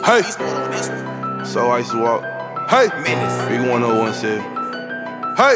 Hey. So I used to walk. Hey. Big 1017. Hey.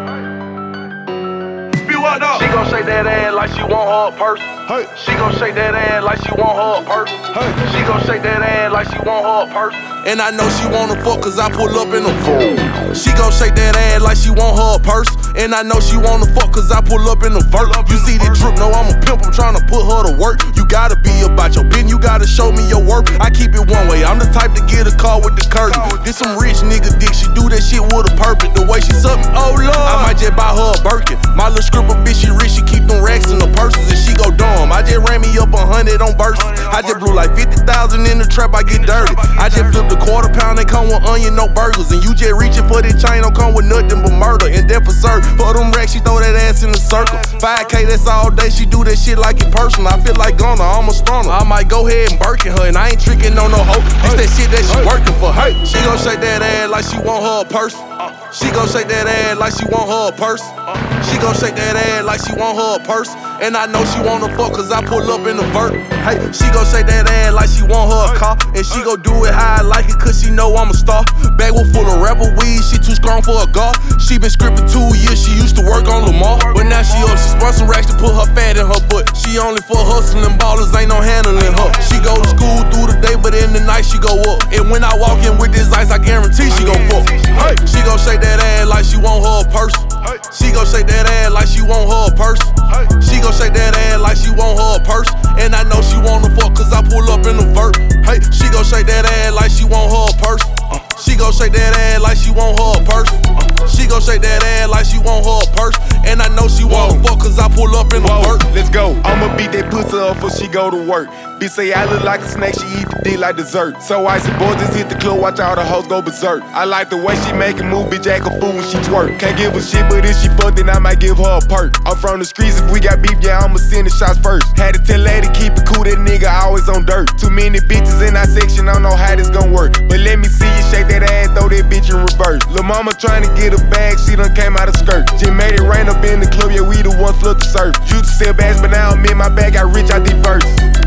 Be what up? She gon' shake that ass like she want her purse. Hey. She gon' shake that ass like she want her purse. Hey. She gon' shake that ass like she want her purse. And I know she wanna fuck cause I pull up in a phone. She gon' shake that ass like she want her purse. And I know she wanna fuck cause I pull up in a vert. You see the drip, no I'm a pimp, I'm tryna put her to work. You gotta be about your business, you gotta show me your work. I keep it one way, I'm the type to get a car with the curtain. This some rich nigga dick, she do that shit with a purpose. The way she suck me, oh lord, I might just buy her a Birkin. My little scribble bitch, she rich, she keep them racks in the purses and she go dumb. I just ran me up 100 on verses. I just blew like 50,000 in the trap, I get dirty. I just flipped a quarter pound, they come with onion, no burgers. And you just reaching for this chain, don't come with nothing but murder. And then for certain, for them racks, she throw that ass in the circle. 5K, that's all day, she do that shit like it personal. I feel like Gunna, I'm a stunner. I might go ahead and Birkin her, and I ain't tricking on no hoe. This that shit that she working for. Hey, she gon' shake that ass like she want her a purse. She gon' shake that ass like she want her a purse. She gon' shake that ass like she want her a purse. And I know she wanna fuck cause I pull up in the vert. Hey, she gon' shake that ass like she want her a car. And she gon' do it how I like it cause she know I'm a star. Bag full of rapper weed, she too strong for a golf. She been scripting 2 years, she used to work on Lamar. But now she up, she spun some racks to put her fat in her butt. She only for hustling ballers, ain't no handling her. She go to school through the day, but in the night she go up. And when I walk in with this ice, I guarantee she gon' fuck. Hey, she gon' shake that ass like she want her a purse. She gon' shake that ass like she want her a purse. She gon' shake that ass like she want her a purse. And I know she wanna fuck cause I pull up in the vert. Hey, she gon' shake that ass like she want her a purse. She gon' shake that ass like she want her a purse. She gon' shake that ass like she want her a purse. And I know she wanna fuck cause I pull up in the vert. Let's go. I'ma beat that pussy up before she go to work. Bitch say I look like a snake, she eat the dick like dessert. So I said, boy, just hit the club, watch all the hoes go berserk. I like the way she make a move, bitch, act a fool when she twerk. Can't give a shit, but if she fuck, then I might give her a perk. I'm from the streets, if we got beef, yeah, I'ma send the shots first. Had to tell lady, keep it cool, that nigga always on dirt. Too many bitches in our section, I don't know how this gon' work. But let me see you shake that ass, throw that bitch in reverse. Lil' mama tryna get a bag, she done came out of skirt. Just made it rain up in the club, yeah, we the one flip to surf. Used to sell bags, but now I'm in my bag, got rich, I did first.